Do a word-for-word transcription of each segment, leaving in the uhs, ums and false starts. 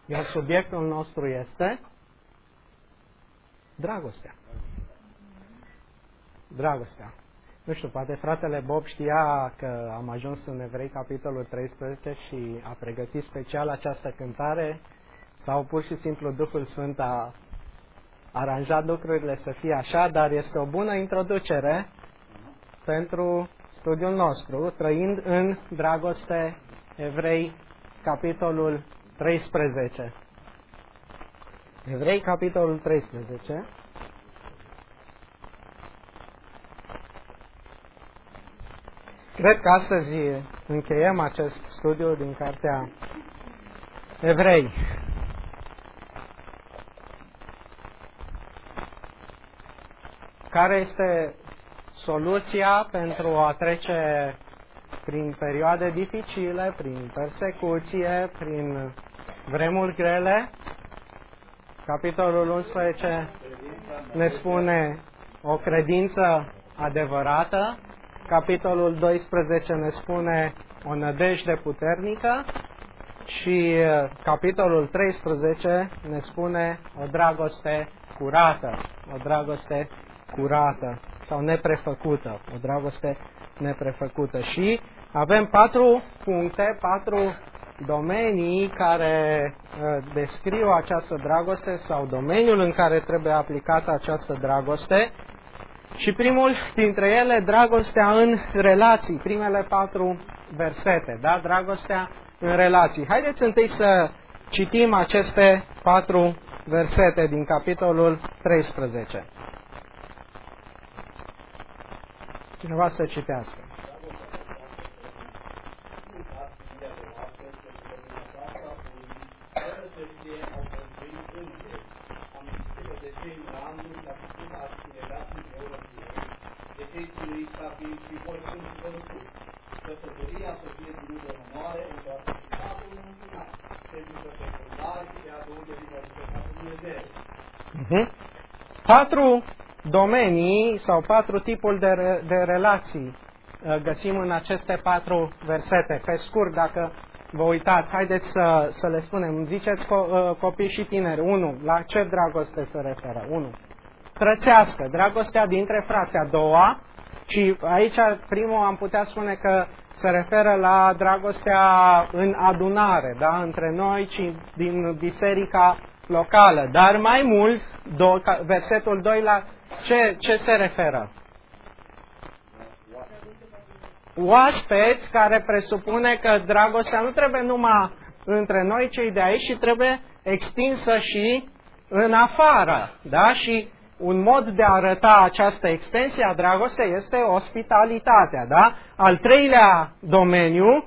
Iar subiectul nostru este dragostea. Dragostea. Nu știu, poate fratele Bob știa că am ajuns în Evrei, capitolul treisprezece, și a pregătit special această cântare, sau pur și simplu Duhul Sfânt a aranjat lucrurile să fie așa, dar este o bună introducere pentru studiul nostru, trăind în dragoste, Evrei, capitolul treisprezece. Evrei, capitolul treisprezece. Cred că astăzi încheiem acest studiu din cartea Evrei. Care este soluția pentru a trece prin perioade dificile, prin persecuție, prin vremuri grele? Capitolul unsprezece ne spune o credință adevărată. Capitolul doisprezece ne spune o nădejde puternică. Și capitolul treisprezece ne spune o dragoste curată. O dragoste curată sau neprefăcută. O dragoste neprefăcută. Și avem patru puncte, patru domenii care uh, descriu această dragoste sau domeniul în care trebuie aplicată această dragoste. Și primul dintre ele, dragostea în relații, primele patru versete, da? Dragostea în relații. Haideți întâi să citim aceste patru versete din capitolul treisprezece. Cineva să citească. Uh-huh. Patru domenii sau patru tipuri de, re, de relații uh, găsim în aceste patru versete. Pe scurt, dacă vă uitați, haideți să, să le spunem. Ziceți co, uh, copii și tineri. unu. La ce dragoste se referă? unu. Frățească, dragostea dintre frați. A doua, și aici primul am putea spune că se referă la dragostea în adunare, da? Între noi și din biserica locală. Dar mai mult, do, versetul doi, la ce, ce se referă? Oaspeți, care presupune că dragostea nu trebuie numai între noi cei de aici, și trebuie extinsă și în afară. Da? Și un mod de a arăta această extensie a dragostei este ospitalitatea. Da? Al treilea domeniu,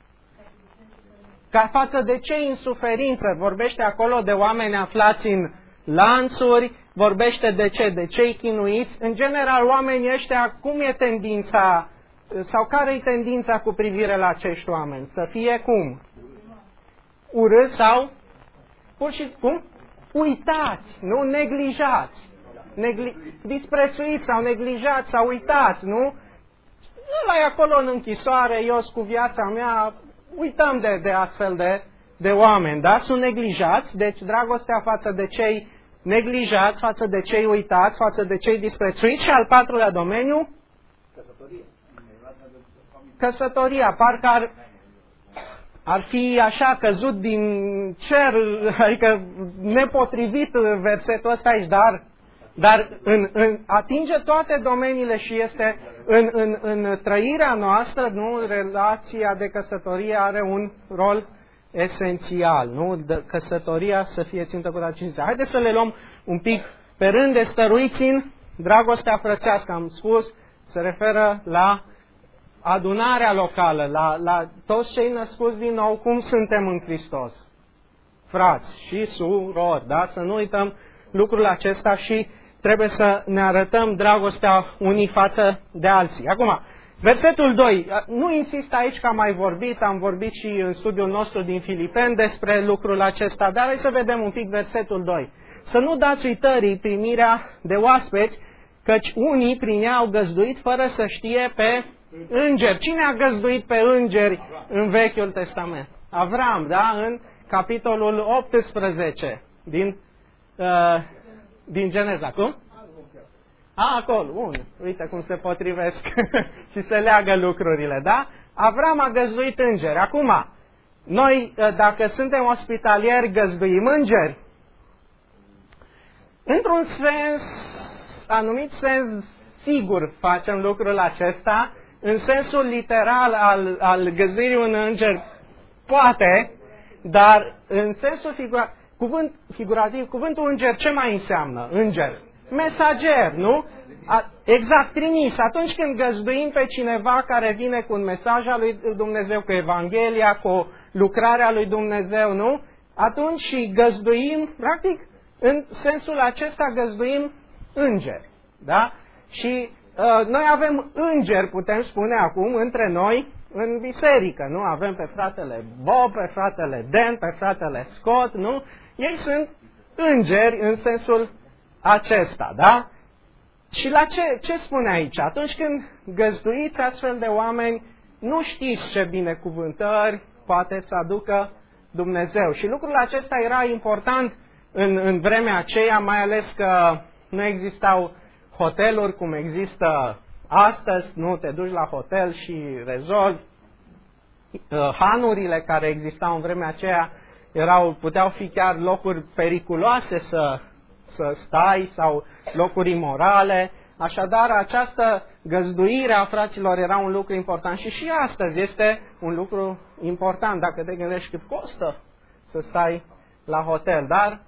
ca față de cei în suferință, vorbește acolo de oameni aflați în lanțuri, vorbește de ce? De cei chinuiți. În general, oamenii ăștia, cum e tendința, sau care e tendința cu privire la acești oameni? Să fie cum? Urâți sau? Pur și cum? Uitați, nu? Neglijați. Negli... Disprețuiți sau neglijați sau uitați, nu? Ăla e acolo în închisoare, eu cu viața mea, uităm de, de astfel de, de oameni, da? Sunt neglijați, deci dragostea față de cei neglijați, față de cei uitați, față de cei disprețuiți. Și al patrulea domeniu? Căsătoria. Căsătoria. Parcă ar, ar fi așa căzut din cer, adică nepotrivit versetul ăsta aici, dar, dar în, în, atinge toate domeniile și este în, în, în trăirea noastră, nu? Relația de căsătorie are un rol esențial, nu? De căsătoria să fie țintă cu cinste. Haideți să le luăm un pic pe rând. De stăruiți în dragostea frățească, am spus, se referă la adunarea locală, la, la toți cei născuți din nou, cum suntem în Hristos. Frați și surori, da? Să nu uităm lucrul acesta și trebuie să ne arătăm dragostea unii față de alții. Acum, versetul doi, nu insist aici că am mai vorbit, am vorbit și în studiul nostru din Filipeni despre lucrul acesta, dar hai să vedem un pic versetul doi. Să nu dați uitării primirea de oaspeți, căci unii prin ea au găzduit fără să știe pe îngeri. Cine a găzduit pe îngeri în Vechiul Testament? Avram, da? În capitolul optsprezece din, uh, din Geneza. Cum? A, acolo, bun. Uite cum se potrivesc și se leagă lucrurile, da? Avram a găzduit îngeri. Acum, noi, dacă suntem ospitalieri, găzduim îngeri? Într-un sens, anumit sens, sigur facem lucrul acesta. În sensul literal al, al găzduirii un înger, poate, dar în sensul figura, cuvânt, figurativ, cuvântul înger ce mai înseamnă? Înger. Mesager, nu? A, exact, trimis. Atunci când găzduim pe cineva care vine cu un mesaj al lui Dumnezeu, cu Evanghelia, cu lucrarea lui Dumnezeu, nu? Atunci și găzduim, practic, în sensul acesta găzduim îngeri. Da? Și uh, noi avem îngeri, putem spune acum, între noi, în biserică, nu? Avem pe fratele Bob, pe fratele Dan, pe fratele Scott, nu? Ei sunt îngeri în sensul acesta, da? Și la ce, ce spune aici? Atunci când găzduiți astfel de oameni, nu știți ce binecuvântări poate să aducă Dumnezeu. Și lucrul acesta era important în, în vremea aceea, mai ales că nu existau hoteluri cum există astăzi, nu te duci la hotel și rezolvi. Hanurile care existau în vremea aceea erau, puteau fi chiar locuri periculoase să, să stai sau locuri imorale. Așadar, această găzduire a fraților era un lucru important și și astăzi este un lucru important dacă te gândești cât costă să stai la hotel. Dar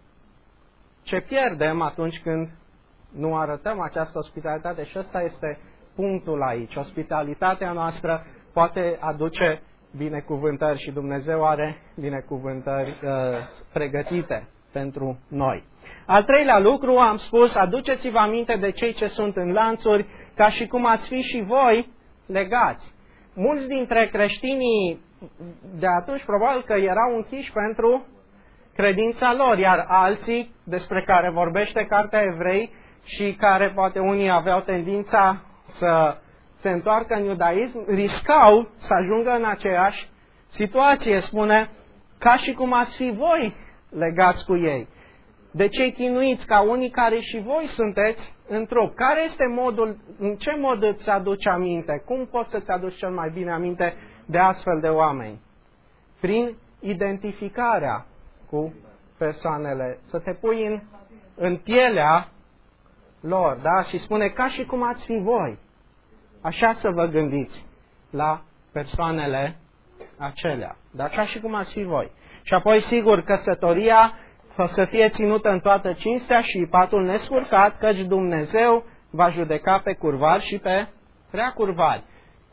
ce pierdem atunci când nu arătăm această ospitalitate? Și ăsta este punctul aici. Ospitalitatea noastră poate aduce binecuvântări și Dumnezeu are binecuvântări uh, pregătite pentru noi. Al treilea lucru, am spus, aduceți-vă aminte de cei ce sunt în lanțuri, ca și cum ați fi și voi legați. Mulți dintre creștinii de atunci probabil că erau închiși pentru credința lor, iar alții despre care vorbește Cartea Evrei și care poate unii aveau tendința să se întoarcă în iudaism, riscau să ajungă în aceeași situație, spune, ca și cum ați fi voi legați cu ei. De cei chinuiți ca unii care și voi sunteți în trup. Care este modul, în ce mod îți aduci aminte? Cum poți să-ți aduci cel mai bine aminte de astfel de oameni? Prin identificarea cu persoanele, să te pui în, în pielea lor, da? Și spune, ca și cum ați fi voi. Așa să vă gândiți la persoanele acelea, dar ca și cum ați fi voi. Și apoi, sigur, căsătoria să fie ținută în toată cinstea și patul nescurcat, căci Dumnezeu va judeca pe curvari și pe prea curvari.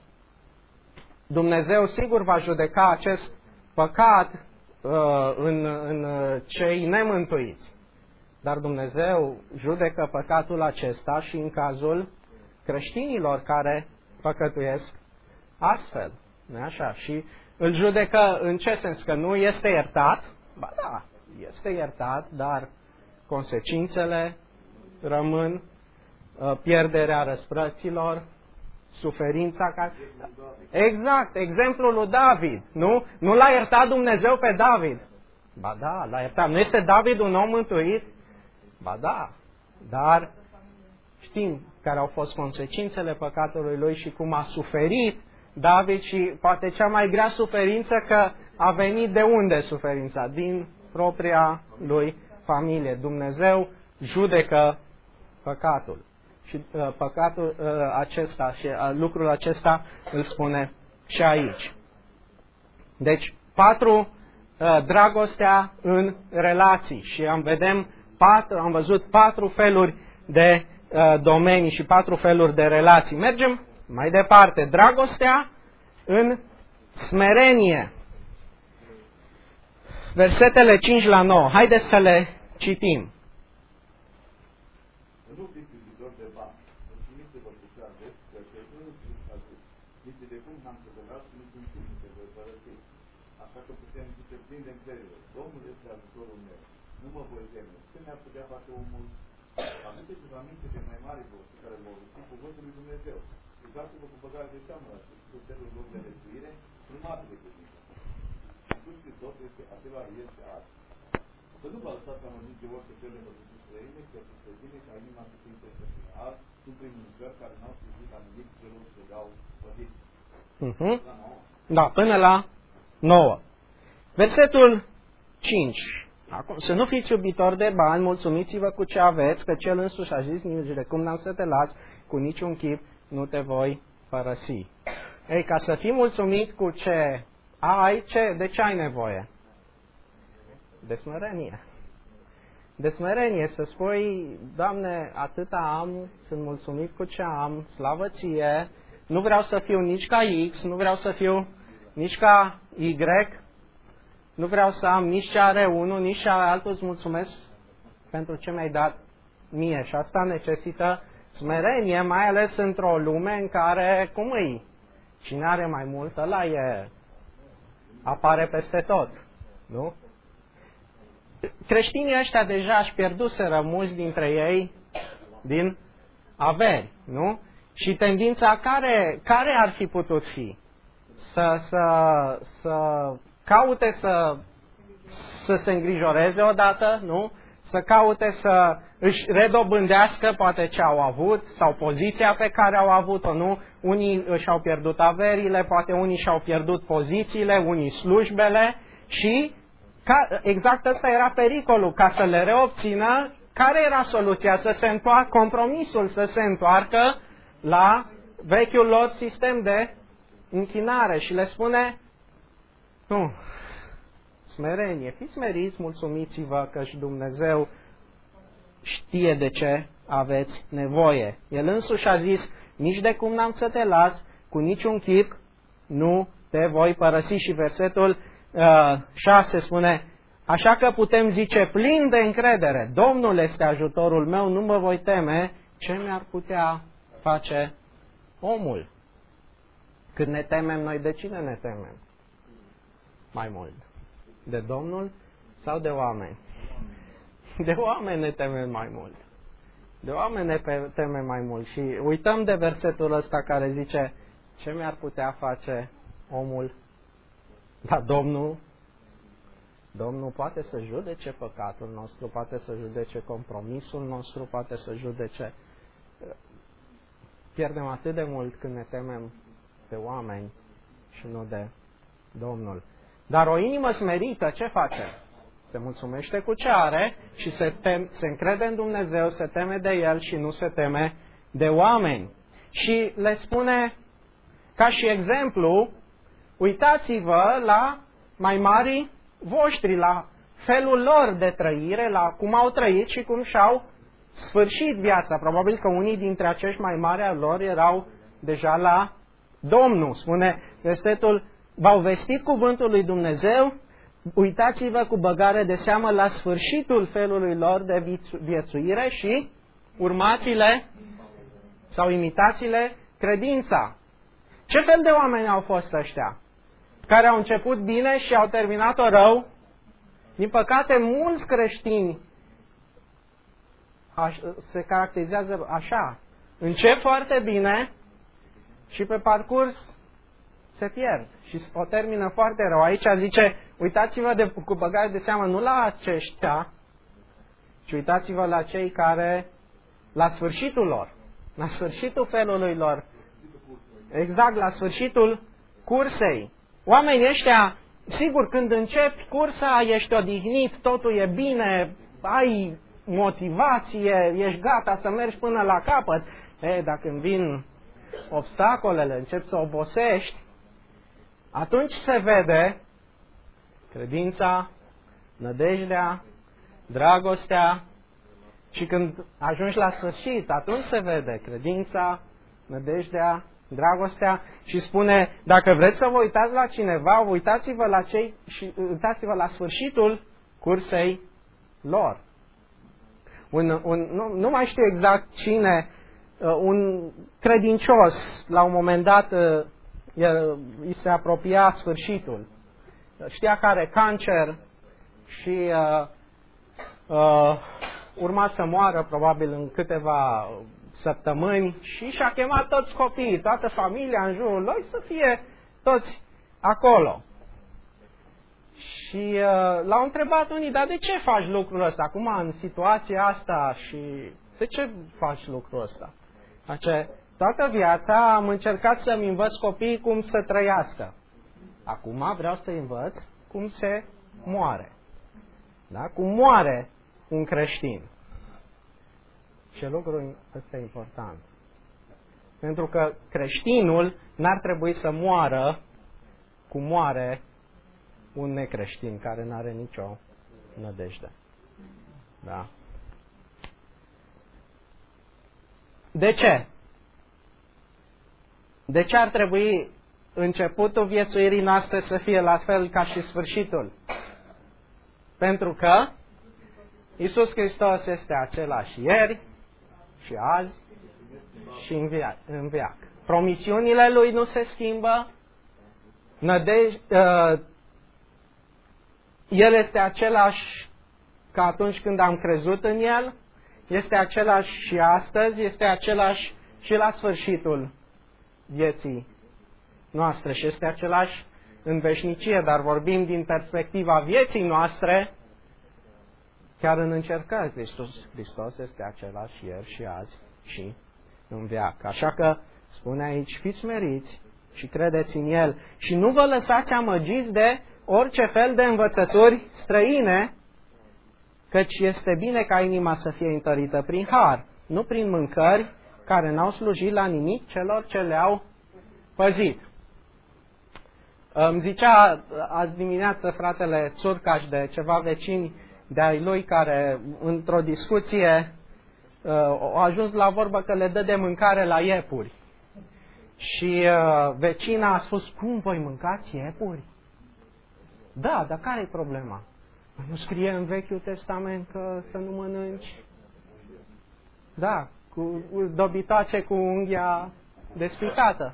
Dumnezeu, sigur, va judeca acest păcat uh, în, în cei nemântuiți. Dar Dumnezeu judecă păcatul acesta și în cazul creștinilor care păcătuiesc astfel. Nu așa? Și îl judecă în ce sens? Că nu este iertat? Ba da, este iertat, dar consecințele rămân, pierderea răsplăților, suferința care... Exact, exemplul lui David, nu? Nu l-a iertat Dumnezeu pe David. Ba da, l-a iertat. Nu este David un om mântuit? Ba da, dar știm care au fost consecințele păcatului lui și cum a suferit David și poate cea mai grea suferință că a venit de unde suferința? Din propria lui familie. Dumnezeu judecă păcatul. Și uh, păcatul uh, acesta și uh, lucrul acesta îl spune și aici. Deci, patru, uh, dragostea în relații. Și am, vedem patru, am văzut patru feluri de uh, domenii și patru feluri de relații. Mergem mai departe. Dragostea în smerenie. Versetele cinci la nouă. Haideți să le citim. Nu fiți iubitori de bani, mulțumiți-vă cu cea de că nu sunt atât. Nici de cum n-am să vă las, nici în timp de voi părăsi. Așa că putem zice plin de încredere. Domnul este ajutorul meu. Nu mă voi teme. Ce mi-ar putea face omul? Aduceți-vă aminte de mai mari voștri care vor rupi cuvântul lui Dumnezeu. Uitați-vă cu băgare de seamă la Sfântul lor de rețuire, urmați de cuvinte. Iisus Hristos este acela este azi. Să nu vă lăsați amănunți de orice fel de pădății străine, că este bine ca inima să fie întâlnită azi, sunt prin mâncări care n-au slujit anumit celor ce le-au pădit. Uh-huh. Da, până la nouă. Versetul cinci. Acum, să nu fiți iubitori de bani, mulțumiți-vă cu ce aveți, că Cel însuși a zis, nici de cum n-am să te las, cu niciun chip nu te voi părăsi. Ei, ca să fii mulțumit cu ce ai, ce, de ce ai nevoie? De smerenie. De smerenie, să spui, Doamne, atâta am, sunt mulțumit cu ce am, slavă Ție, nu vreau să fiu nici ca X, nu vreau să fiu nici ca Y, nu vreau să am nici ce are unul, nici ce are altul, îți mulțumesc pentru ce mi-ai dat mie. Și asta necesită smerenie, mai ales într-o lume în care, cum îi, cine are mai mult, ăla e, apare peste tot, nu? Creștinii ăștia deja își pierduseră mulți dintre ei din averi, nu? Și tendința care, care ar fi putut fi? Să, să, să caute să, să se îngrijoreze odată, nu? Să caute să își redobândească poate ce au avut sau poziția pe care au avut-o, nu? Unii și-au pierdut averile, poate unii și-au pierdut pozițiile, unii slujbele și ca, exact ăsta era pericolul, ca să le reobțină. Care era soluția? Să se întoarcă, compromisul să se întoarcă la vechiul lor sistem de închinare și le spune, nu, smerenie, fiți smeriți, mulțumiți-vă că și Dumnezeu știe de ce aveți nevoie. El însuși a zis, nici de cum n-am să te las, cu niciun chip nu te voi părăsi. Și versetul uh, șase spune, așa că putem zice plin de încredere, Domnul este ajutorul meu, nu mă voi teme, ce mi-ar putea face omul? Când ne temem noi, de cine ne temem? Mai mult. De Domnul sau de oameni? De oameni ne temem mai mult. De oameni ne temem mai mult. Și uităm de versetul ăsta care zice, ce mi-ar putea face omul? Dar Domnul, Domnul poate să judece păcatul nostru, poate să judece compromisul nostru, poate să judece. Pierdem atât de mult când ne temem de oameni și nu de Domnul. Dar o inimă smerită ce face? Se mulțumește cu ce are și se, tem, se încrede în Dumnezeu, se teme de El și nu se teme de oameni. Și le spune, ca și exemplu, uitați-vă la mai mari voștri, la felul lor de trăire, la cum au trăit și cum și-au sfârșit viața. Probabil că unii dintre acești mai mari al lor erau deja la Domnul. Spune versetul, v-au vestit cuvântul lui Dumnezeu, uitați-vă cu băgare de seamă la sfârșitul felului lor de viețuire și urmați-le sau imitați-le credința. Ce fel de oameni au fost ăștia? Care au început bine și au terminat-o rău? Din păcate, mulți creștini se caracterizează așa. Încep foarte bine și pe parcurs se pierd și o termină foarte rău. Aici zice, uitați-vă de, cu băgare de seamă nu la aceștia, ci uitați-vă la cei care, la sfârșitul lor, la sfârșitul felului lor, exact la sfârșitul cursei. Oamenii ăștia, sigur, când începi cursa, ești odihnit, totul e bine, ai motivație, ești gata să mergi până la capăt. E, dacă îmi vin obstacolele, începi să obosești, atunci se vede credința, nădejdea, dragostea și când ajungi la sfârșit, atunci se vede credința, nădejdea, dragostea și spune, dacă vreți să vă uitați la cineva, uitați-vă la cei și uitați-vă la sfârșitul cursei lor. Un, un, nu, nu mai știu exact cine, un credincios, la un moment dat, el, îi se apropia sfârșitul. Știa că are cancer și uh, uh, urma să moară probabil în câteva săptămâni și și-a chemat toți copiii, toată familia în jurul lui să fie toți acolo. Și uh, l-au întrebat unii, dar de ce faci lucrul ăsta? Acum, în situația asta, și de ce faci lucrul ăsta? Ace, toată viața am încercat să-mi învăț copiii cum să trăiască. Acum vreau să-i învăț cum se moare. Da? Cum moare un creștin. Ce lucru ăsta e important. Pentru că creștinul n-ar trebui să moară cum moare un necreștin care nu are nicio nădejde. Da? De ce? De ce ar trebui începutul viețuirii noastre să fie la fel ca și sfârșitul? Pentru că Iisus Hristos este același ieri și azi și în veac. Promisiunile Lui nu se schimbă. Nădej- uh, El este același ca atunci când am crezut în El. Este același și astăzi. Este același și la sfârșitul vieții noastre. Și este același în veșnicie. Dar vorbim din perspectiva vieții noastre. Chiar în încercări, Iisus Hristos este același ieri și azi și în veac. Așa că spune aici, fiți meriți și credeți în El și nu vă lăsați amăgiți de orice fel de învățături străine, căci este bine ca inima să fie întărită prin har, nu prin mâncări care n-au slujit la nimic celor ce le-au păzit. Îmi zicea azi dimineață fratele Țurcaș de ceva vecini de-ai lui care într-o discuție uh, au ajuns la vorbă că le dă de mâncare la iepuri. Și uh, vecina a spus, cum voi mâncați iepuri? Da, dar care e problema? Nu scrie în Vechiul Testament că să nu mănânci? Da, cu dobitoace cu unghia despicată.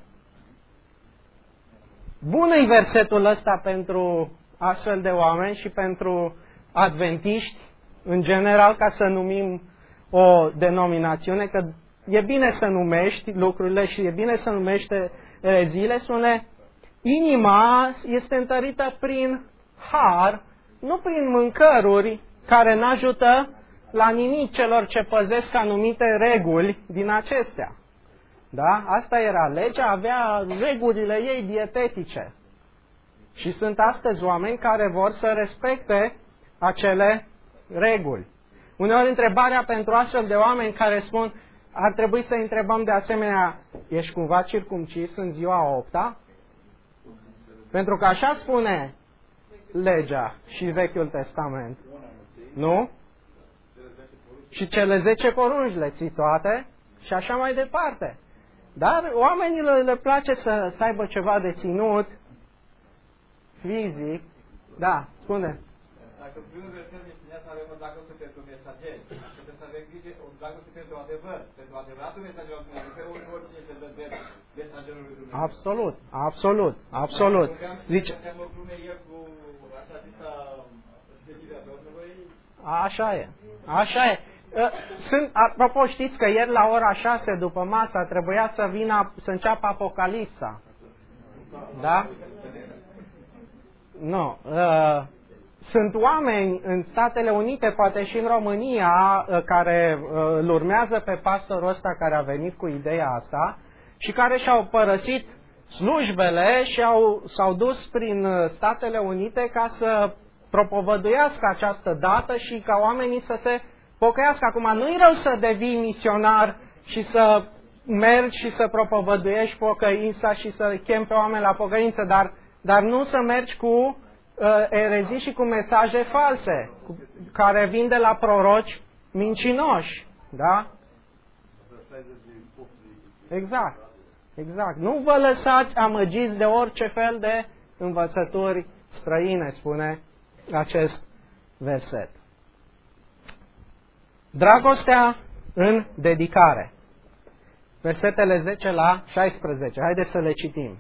Bun-i versetul ăsta pentru astfel de oameni și pentru adventiști, în general, ca să numim o denominațiune, că e bine să numești lucrurile și e bine să numești ereziile, spune, inima este întărită prin har, nu prin mâncăruri care n-ajută la nimic celor ce păzesc anumite reguli din acestea. Da? Asta era legea, avea regulile ei dietetice. Și sunt astăzi oameni care vor să respecte acele reguli. Uneori întrebarea pentru astfel de oameni care spun, ar trebui să întrebăm de asemenea, ești cumva circumcis în ziua a opta? Pentru că așa spune legea și Vechiul Testament. Nu? Și cele zece porunci le ții toate și așa mai departe. Dar oamenilor le place să, să aibă ceva de ținut fizic. Da, spune. Dacă primul verset ne spunea să avem o dragoste pentru mesageri, trebuie să avem grijă, o dragoste pentru adevăr, pentru adevăratul mesager al Dumnezeu, pe oricine se dă de mesagerul lui Dumnezeu. Absolut, absolut, absolut. Zice, o glume ieri cu așa zisa știrea Domnului. Așa e, așa e. Sunt, apropo, știți că ieri la ora șase după masa trebuia să vină, să înceapă Apocalipsa. Da? Nu. Uh, Sunt oameni în Statele Unite, poate și în România, care îl urmează pe pastorul ăsta care a venit cu ideea asta și care și-au părăsit slujbele și au, s-au dus prin Statele Unite ca să propovăduiască această dată și ca oamenii să se pocăiască. Acum, nu-i rău să devii misionar și să mergi și să propovăduiești pocăința și să chemi pe oameni la pocăință, dar, dar nu să mergi cu erezii și cu mesaje false, cu, care vin de la proroci mincinoși. Da? Exact. Exact. Nu vă lăsați amăgiți de orice fel de învățături străine, spune acest verset. Dragostea în dedicare. Versetele zece la șaisprezece. Haideți să le citim.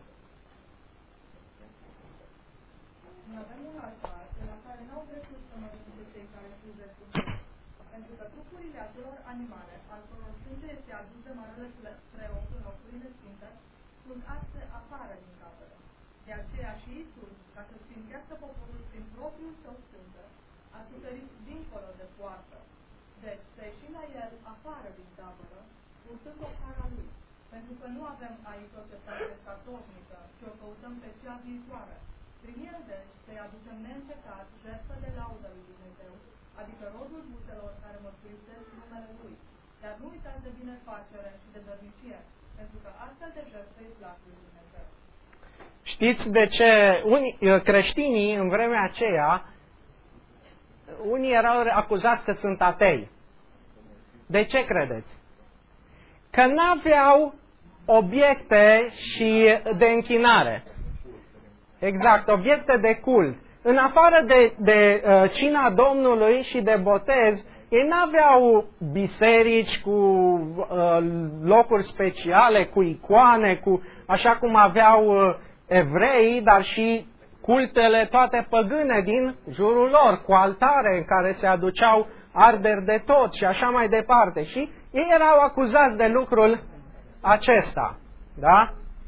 De aceea și Iisus, ca să sfințească poporul prin propriul său sânge, a suferit dincolo de poartă. Deci, să ieșim la el afară din tabără, purtând o cara lui, pentru că nu avem aici o cetate statornică, ci o căutăm pe cea viitoare. Prin el, deci, să-i aducem neîncetat jertfă de laudă lui Dumnezeu, adică rodul buzelor care mărturisesc numele lui. Dar nu uitați de binefacere și de dărnicie, pentru că astfel de jertfă îi plac lui Dumnezeu. Știți de ce unii creștinii în vremea aceea, unii erau acuzați că sunt atei. De ce credeți? Că n-aveau obiecte și de închinare. Exact, obiecte de cult. În afară de, de uh, cina Domnului și de botez, ei n-aveau biserici cu uh, locuri speciale, cu icoane, cu, așa cum aveau uh, evreii, dar și cultele toate păgâne din jurul lor, cu altare în care se aduceau arderi de tot și așa mai departe. Și ei erau acuzați de lucrul acesta. Da?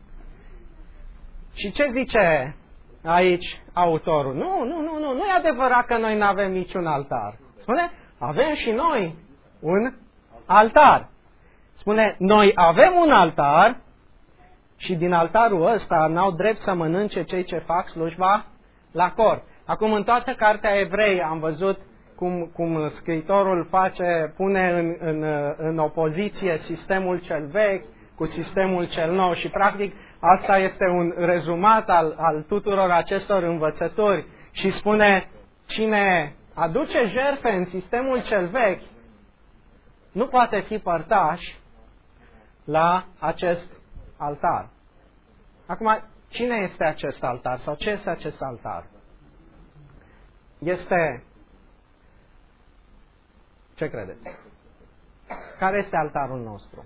Și ce zice aici autorul? Nu, nu, nu, nu, nu e adevărat că noi nu avem niciun altar. Spune, avem și noi un altar. Spune, noi avem un altar și din altarul ăsta n-au drept să mănânce cei ce fac slujba la cort. Acum, în toată cartea Evrei am văzut cum, cum scriitorul face, pune în, în, în opoziție sistemul cel vechi cu sistemul cel nou și, practic, asta este un rezumat al, al tuturor acestor învățături și spune, cine aduce jertfe în sistemul cel vechi nu poate fi părtaș la acest altar. Acum, cine este acest altar sau ce este acest altar? Este... Ce credeți? Care este altarul nostru?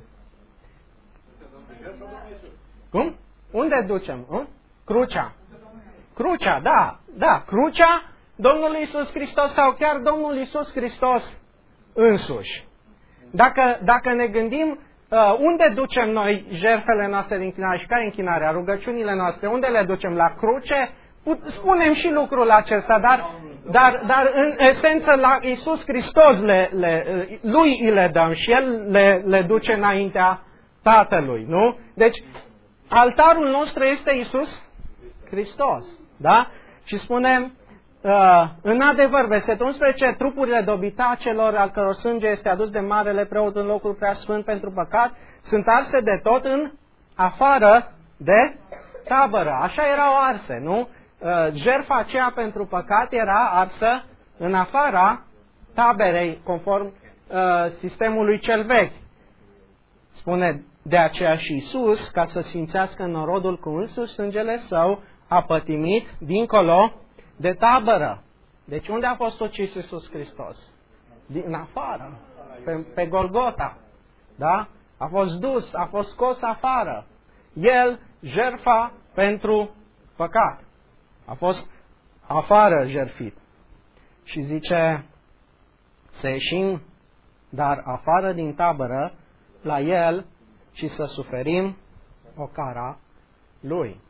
Cum? Unde ducem? Hm? Crucea. Crucea, da, da, crucea Domnului Iisus Hristos sau chiar Domnul Iisus Hristos însuși. Dacă, dacă ne gândim uh, unde ducem noi jertfele noastre de închinare și care închinarea, rugăciunile noastre, unde le ducem? La cruce? Put, spunem și lucrul acesta, dar, dar, dar în esență la Iisus Hristos le, le, lui îi le dăm și El le, le duce înaintea Tatălui, nu? Deci, altarul nostru este Iisus Hristos, da? Și spunem, uh, în adevăr, versetul unsprezece, trupurile dobitacelor al căror sânge este adus de marele preot în locul preasfânt pentru păcat, sunt arse de tot în afară de tabără. Așa erau arse, nu? Uh, jertfa aceea pentru păcat era arsă în afara taberei, conform uh, sistemului cel vechi. Spune de aceea și Iisus, ca să sfințească norodul cu însuși sângele său, a pătimit dincolo de tabără. Deci unde a fost ucis Iisus Hristos? Din afară, pe, pe Golgota. Da? A fost dus, a fost scos afară. El, jertfa pentru păcat. A fost afară jertfit. Și zice, să ieșim, dar afară din tabără, la El și să suferim ocara Lui.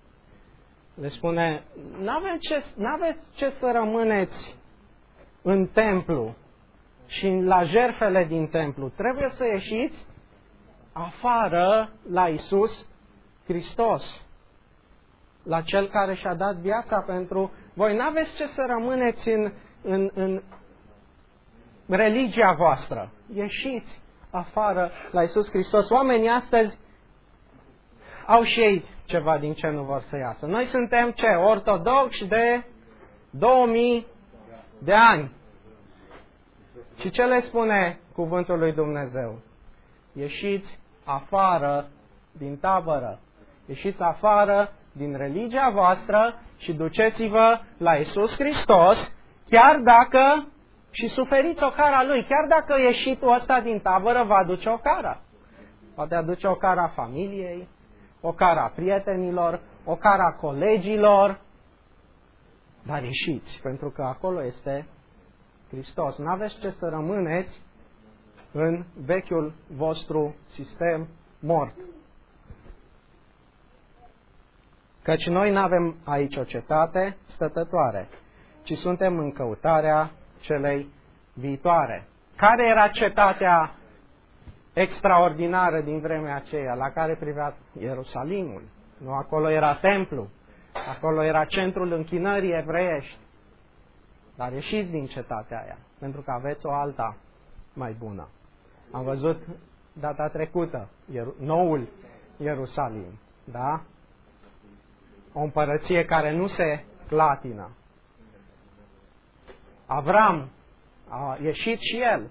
Le spune, n-aveți ce, n-aveți ce să rămâneți în templu și la jertfele din templu. Trebuie să ieșiți afară la Iisus Hristos, la Cel care și-a dat viața pentru voi. N-aveți ce să rămâneți în, în, în religia voastră. Ieșiți afară la Iisus Hristos. Oamenii astăzi au și ei ceva din ce nu vor să iasă. Noi suntem ce? Ortodoxi de două mii de ani. Și ce le spune cuvântul lui Dumnezeu? Ieșiți afară din tabără. Ieșiți afară din religia voastră și duceți-vă la Iisus Hristos, chiar dacă și suferiți ocara Lui. Chiar dacă ieșitul ăsta din tabără va aduce ocara. Poate aduce ocara familiei, ocara prietenilor, ocara colegilor, dar ieșiți, pentru că acolo este Hristos. N-aveți ce să rămâneți în vechiul vostru sistem mort. Căci noi nu avem aici o cetate stătătoare, ci suntem în căutarea celei viitoare. Care era cetatea extraordinară din vremea aceea, la care privea Ierusalimul? Nu, acolo era templu, acolo era centrul închinării evreiești. Dar ieșiți din cetatea aia, pentru că aveți o alta mai bună. Am văzut data trecută, noul Ierusalim, da? O împărăție care nu se clatină. Avram a ieșit și el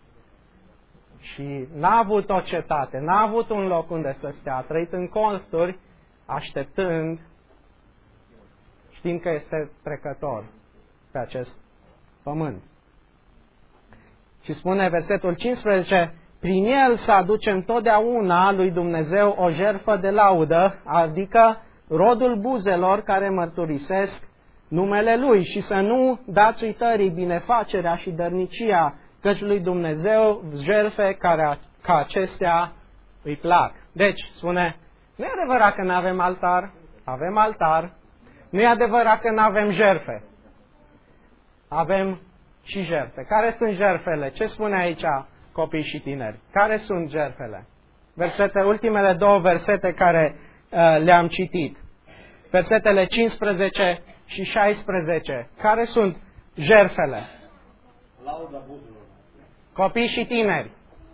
și n-a avut o cetate, n-a avut un loc unde să stea, a trăit în colțuri, așteptând, știind că este trecător pe acest pământ. Și spune versetul cincisprezece, prin el să aducem totdeauna lui Dumnezeu o jertfă de laudă, adică rodul buzelor care mărturisesc numele Lui, și să nu dați uitării binefacerea și dărnicia, căci lui Dumnezeu jertfe care, ca acestea îi plac. Deci, spune, nu e adevărat că nu avem altar, avem altar, nu e adevărat că nu avem jertfe, avem și jertfe. Care sunt jertfele? Ce spune aici copii și tineri? Care sunt jertfele? Versete, ultimele două versete care uh, le-am citit. Versetele cincisprezece și șaisprezece. Care sunt jertfele? Lauda buzelor. Copii și tineri.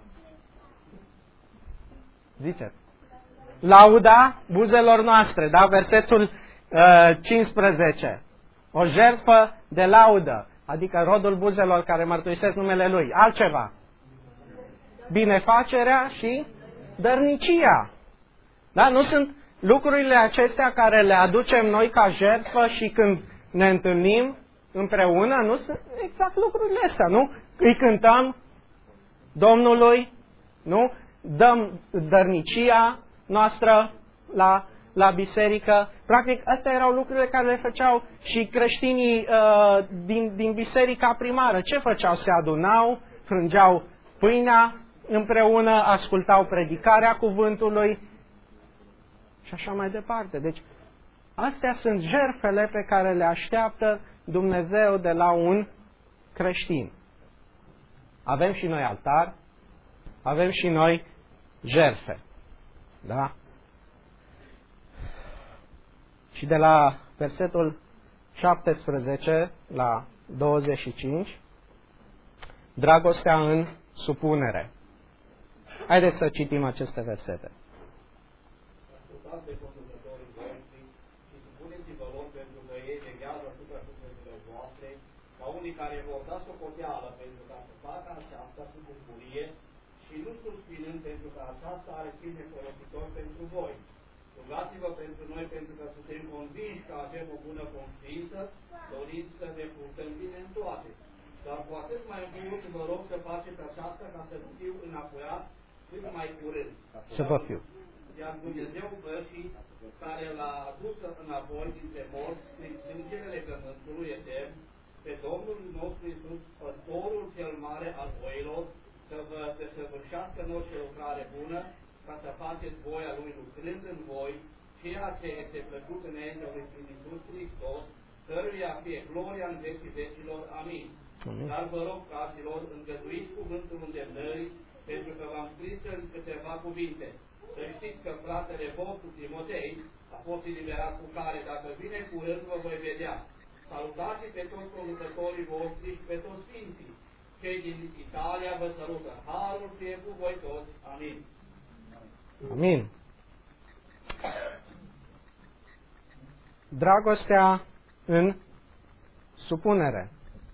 Ziceți. Lauda buzelor noastre, da? Versetul uh, cincisprezece. O jertfă de laudă, adică rodul buzelor care mărturisesc numele Lui. Altceva. Binefacerea și dărnicia. Da? Nu sunt lucrurile acestea care le aducem noi ca jertfă și când ne întâlnim împreună, nu sunt exact lucrurile astea, nu? Îi cântăm Domnului, nu? Dăm dărnicia noastră la, la biserică. Practic, astea erau lucrurile care le făceau și creștinii uh, din, din biserica primară. Ce făceau? Se adunau, frângeau pâinea împreună, ascultau predicarea cuvântului și așa mai departe. Deci, astea sunt jertfele pe care le așteaptă Dumnezeu de la un creștin. Avem și noi altar, avem și noi jertfe. Da? Și de la versetul șaptesprezece la douăzeci și cinci, dragostea în supunere. Haideți să citim aceste versete. Ascultați de conducătorii voștri și supuneți-vă lor, pentru că ei veghează asupra sufletelor voastre, ca unii care vor da socoteală pentru ca să facă aceasta cu bucurie și nu suspinând, pentru că aceasta are fi nefolositor pentru voi. Rugați-vă pentru noi, pentru că suntem convinși că avem o bună conștiință, doriți să ne purtăm bine în toate. Dar cu atât mai mult vă rog să faceți aceasta ca să fiu înapoiat cât mai curând. Să vă fiu. Iar Dumnezeu pășii, care l-a adus înapoi dintre morți prin sângele legământului etern, pe Domnul nostru Iisus, păstorul cel mare al oilor, să vă desăvârșească în orice lucrare bună, ca să faceți voia Lui, lucrând în voi ceea ce este plăcut înaintea lui Iisus Hristos, căruia fie gloria în vecii vecilor. Amin. Amin. Dar vă rog, fraților, îngăduiți cuvântul îndemnării, pentru că v-am scris în câteva cuvinte. Să știți că fratele vostru Timotei a fost eliberat, cu care, dacă vine curând, vă voi vedea. Salutați pe toți conducătorii voștri și pe toți sfinții. Cei din Italia vă salută. Harul fie cu voi toți. Amin. Amin. Dragostea în supunere.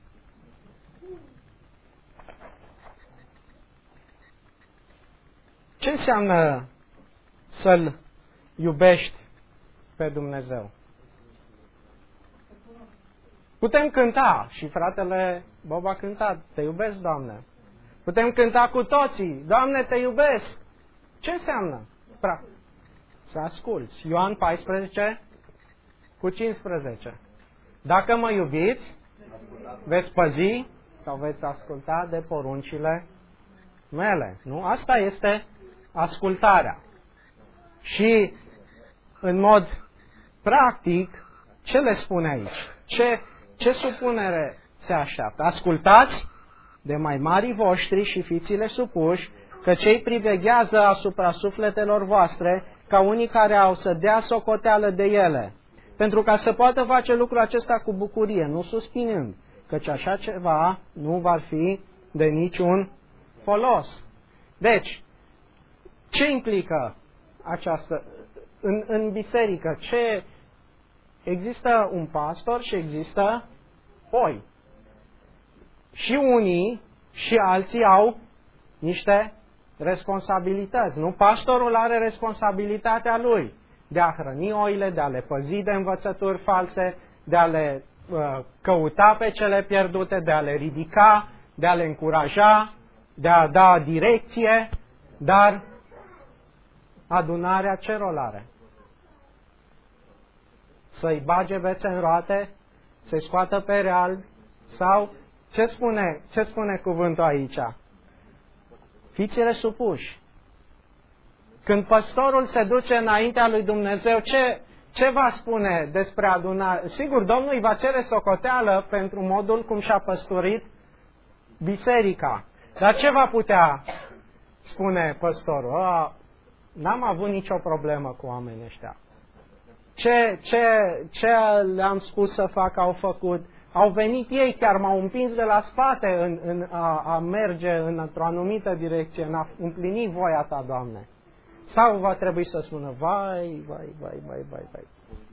Ce înseamnă să-L iubești pe Dumnezeu? Putem cânta, și fratele Bob a cântat, te iubesc, Doamne. Putem cânta cu toții, Doamne, te iubesc. Ce înseamnă? Pra- să asculți. Ioan paisprezece cu cincisprezece. Dacă mă iubiți, veți păzi sau veți asculta de poruncile mele. Nu? Asta este ascultarea. Și în mod practic, ce le spune aici? Ce, ce supunere se așteaptă? Ascultați de mai mari voștri și fiți-le supuși, că cei priveghează asupra sufletelor voastre, ca unii care au să dea socoteală de ele, pentru ca să poată face lucrul acesta cu bucurie, nu suspinând, căci așa ceva nu va fi de niciun folos. Deci, ce implică această în, în biserică? Ce există un pastor și există oi. Și unii și alții au niște responsabilități. Nu? Pastorul are responsabilitatea lui de a hrăni oile, de a le păzi de învățături false, de a le uh, căuta pe cele pierdute, de a le ridica, de a le încuraja, de a da direcție, dar adunarea ce rol are? Să-i bage bețe în roate, să-i scoată pe real, sau ce spune, ce spune cuvântul aici? Fiți-le supuși. Când păstorul se duce înaintea lui Dumnezeu, ce, ce va spune despre adunare? Sigur, Domnul îi va cere socoteală pentru modul cum și-a păstorit biserica. Dar ce va putea spune păstorul? A, n-am avut nicio problemă cu oamenii ăștia. Ce, ce, ce le-am spus să fac, au făcut. Au venit ei, chiar m-au împins de la spate în, în a, a merge în, într-o anumită direcție, în a împlini voia ta, Doamne. Sau va trebui să spună, vai, vai, vai, vai, vai, vai.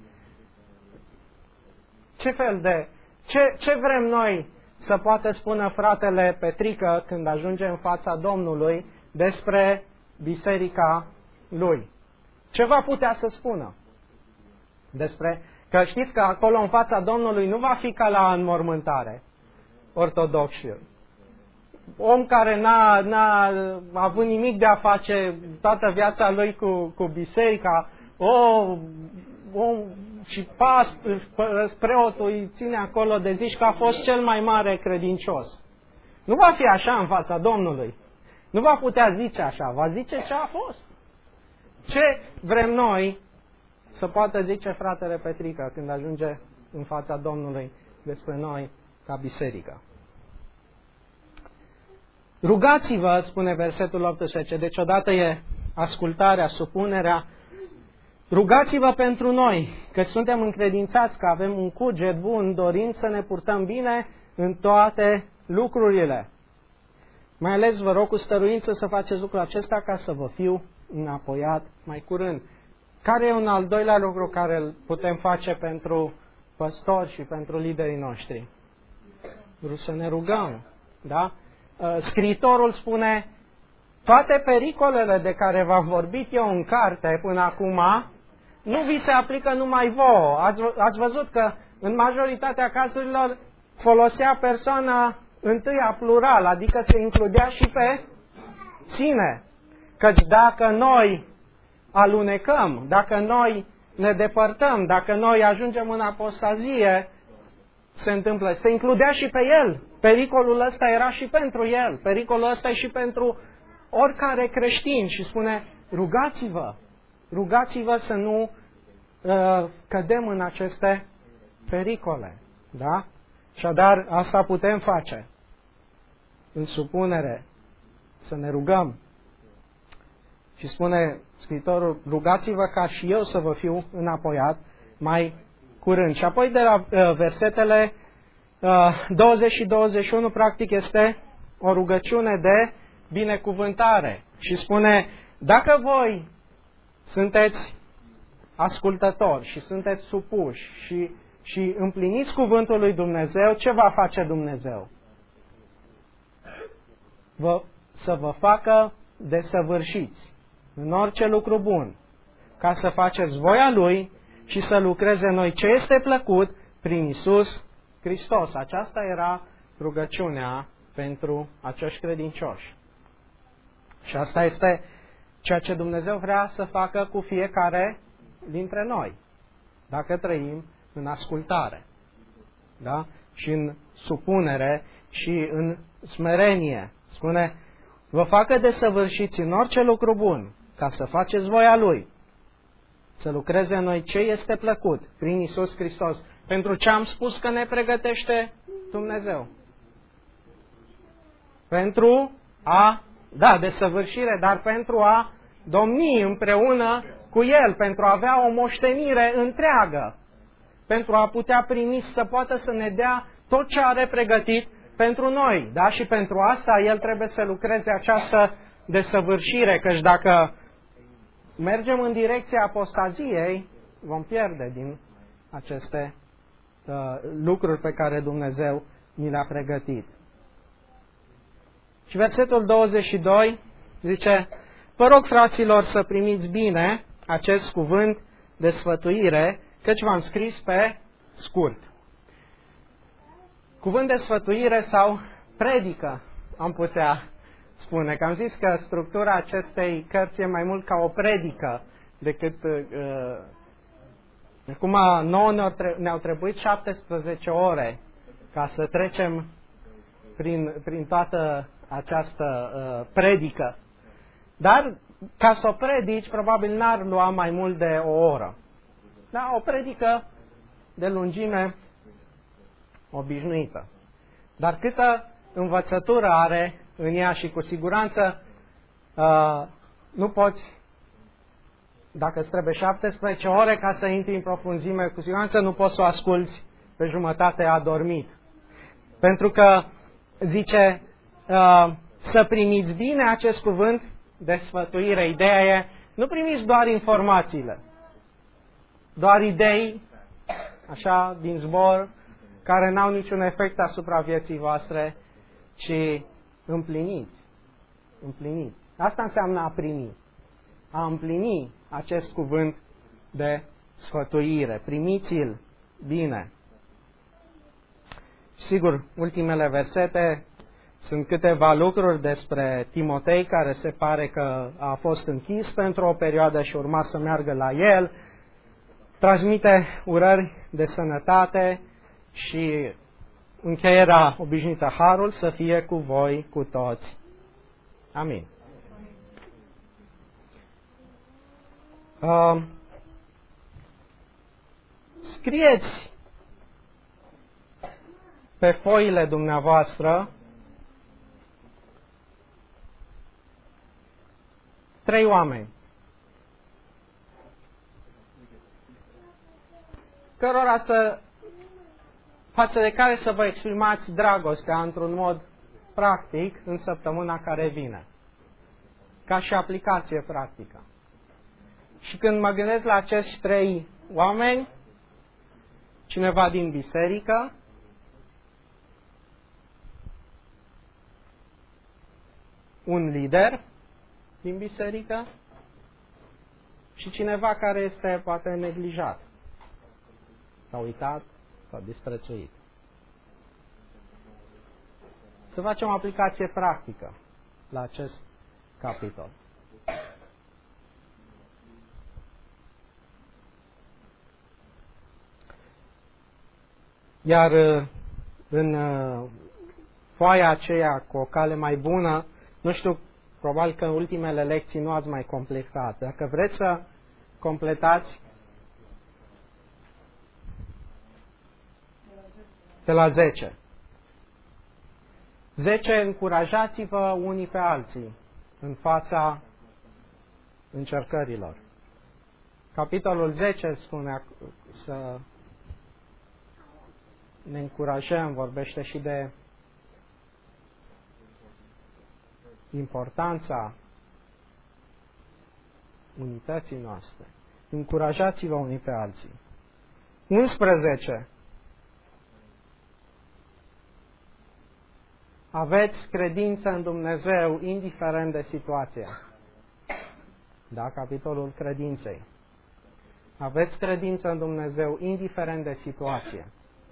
Ce fel de... Ce, ce vrem noi să poată spune fratele Petrică când ajunge în fața Domnului despre biserica lui? Ce va putea să spună? Despre... Că știți că acolo în fața Domnului nu va fi ca la înmormântare ortodoxi. Om care n-a, n-a avut nimic de a face toată viața lui cu, cu biserica, o, o, și past, preotul îi ține acolo de zici că a fost cel mai mare credincios. Nu va fi așa în fața Domnului. Nu va putea zice așa, va zice ce a fost. Ce vrem noi să poată zice fratele Petrică când ajunge în fața Domnului despre noi ca biserică? Rugați-vă, spune versetul optsprezece, deci odată e ascultarea, supunerea. Rugați-vă pentru noi, că suntem încredințați că avem un cuget bun, dorind să ne purtăm bine în toate lucrurile. Mai ales vă rog cu stăruință să faceți lucrul acesta ca să vă fiu înapoiat mai curând. Care e un al doilea lucru care îl putem face pentru păstori și pentru liderii noștri? Vreau să ne rugăm, da? Scriitorul spune, toate pericolele de care v-am vorbit eu în carte până acum, nu vi se aplică numai vouă. Ați, ați văzut că în majoritatea cazurilor folosea persoana întâia plural, adică se includea și pe sine. Căci dacă noi alunecăm, dacă noi ne depărtăm, dacă noi ajungem în apostazie, se întâmplă. Se includea și pe el. Pericolul ăsta era și pentru el. Pericolul ăsta e și pentru oricare creștin. Și spune, rugați-vă, rugați-vă să nu uh, cădem în aceste pericole. Da? Și dar asta putem face. În supunere, să ne rugăm. Și spune scriitorul, rugați-vă ca și eu să vă fiu înapoiat mai curând. Și apoi de la uh, versetele uh, douăzeci și douăzeci și unu, practic este o rugăciune de binecuvântare. Și spune, dacă voi sunteți ascultători și sunteți supuși și, și împliniți cuvântul lui Dumnezeu, ce va face Dumnezeu? Vă, să vă facă desăvârșiți în orice lucru bun, ca să faceți voia Lui și să lucreze noi ce este plăcut prin Iisus Hristos. Aceasta era rugăciunea pentru acești credincioși. Și asta este ceea ce Dumnezeu vrea să facă cu fiecare dintre noi, dacă trăim în ascultare, da? Și în supunere și în smerenie. Spune, vă facă desăvârșiți în orice lucru bun, ca să faceți voia Lui să lucreze în noi ce este plăcut prin Iisus Hristos. Pentru ce am spus că ne pregătește Dumnezeu? Pentru a, da, desăvârșire, dar pentru a domni împreună cu El, pentru a avea o moștenire întreagă, pentru a putea primi, să poată să ne dea tot ce are pregătit pentru noi. Da? Și pentru asta El trebuie să lucreze această desăvârșire, căci dacă mergem în direcția apostaziei, vom pierde din aceste uh, lucruri pe care Dumnezeu ni le-a pregătit. Și versetul douăzeci și doi zice: vă rog, fraților, să primiți bine acest cuvânt de sfătuire, căci v-am scris pe scurt. Cuvânt de sfătuire sau predică, am putea spune, că am zis că structura acestei cărți e mai mult ca o predică decât... Uh, acum nouă ne-au, tre- ne-au trebuit șaptesprezece ore ca să trecem prin, prin toată această uh, predică. Dar ca să o predici, probabil n-ar lua mai mult de o oră. Da, o predică de lungime obișnuită. Dar câtă învățătură are în ea și cu siguranță uh, nu poți, dacă îți trebuie șaptesprezece ore ca să intri în profunzime, cu siguranță nu poți să o asculți pe jumătate adormit. Pentru că zice uh, să primiți bine acest cuvânt de sfătuire. Ideea e, nu primiți doar informațiile, doar idei, așa, din zbor, care n-au niciun efect asupra vieții voastre, ci împliniți. Împliniți. Asta înseamnă a primi. A împlini acest cuvânt de sfătuire. Primiți-l bine. Sigur, ultimele versete sunt câteva lucruri despre Timotei, care se pare că a fost închis pentru o perioadă și urma să meargă la el. Transmite urări de sănătate și încheierea obișnuită, harul să fie cu voi, cu toți. Amin. Uh, scrieți pe foile dumneavoastră trei oameni cărora să, față de care să vă exprimați dragostea într-un mod practic în săptămâna care vine, ca și aplicație practică. Și când mă gândesc la acești trei oameni, cineva din biserică, un lider din biserică și cineva care este poate neglijat, sau uitat, sau disprețuit. Să facem o aplicație practică la acest capitol. Iar în foaia aceea cu o cale mai bună, nu știu, probabil că în ultimele lecții nu ați mai completat. Dacă vreți să completați de la zece. zece, încurajați-vă unii pe alții în fața încercărilor. Capitolul zece spune să ne încurajăm, vorbește și de importanța unității noastre. Încurajați-vă unii pe alții. unsprezece. Aveți credință în Dumnezeu, indiferent de situația. Da, capitolul credinței. Aveți credință în Dumnezeu, indiferent de situație.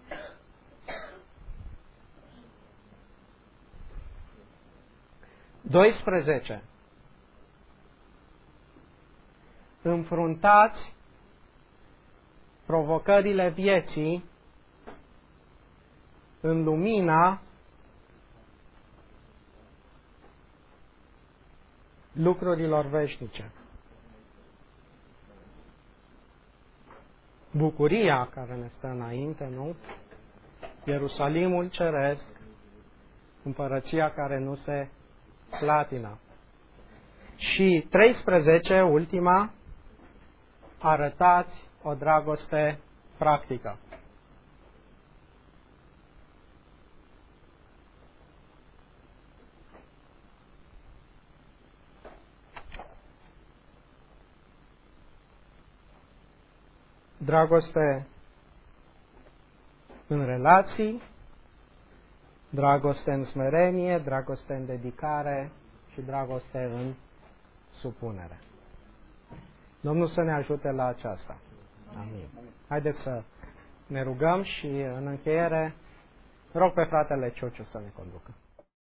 doisprezece. Înfruntați provocările vieții în lumina lucrurilor veșnice. bucuria care ne stă înainte, nu? Ierusalimul ceresc, împărăția care nu se clatină. Și treisprezece, ultima, arătați o dragoste practică. Dragoste în relații, dragoste în smerenie, dragoste în dedicare și dragoste în supunere. Domnul să ne ajute la aceasta. Amin. Haideți să ne rugăm și în încheiere rog pe fratele Ciociu să ne conducă.